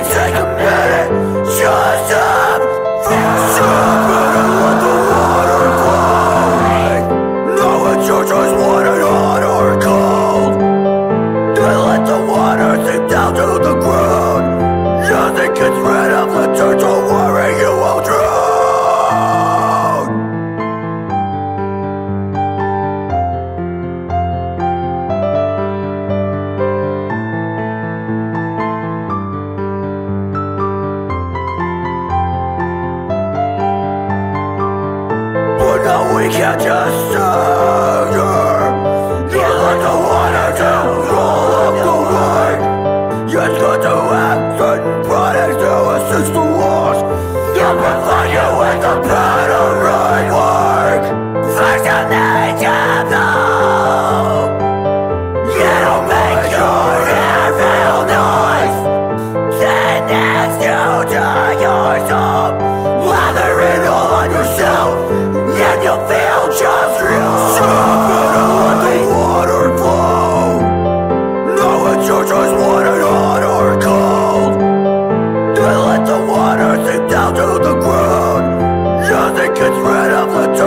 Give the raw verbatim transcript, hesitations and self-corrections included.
take a minute, just up, stop it and let the water flow. No, it's your choice, water hot or cold. Then let the water sink down to the ground. Nothing gets rid of the dirt, don't worry, you won't drown. No, we can't just stand here. You let the water down, roll up the way. It's good to have certain products to assist the walls. You provide you with the better right work. First you need to know. You don't make your hair feel nice. Then next you to yourself, lather it all on yourself. And you feel just real. Stop it and let the water flow. No, it's your choice, water hot or cold. Then let the water sink down to the ground. Nothing gets rid of the dirt.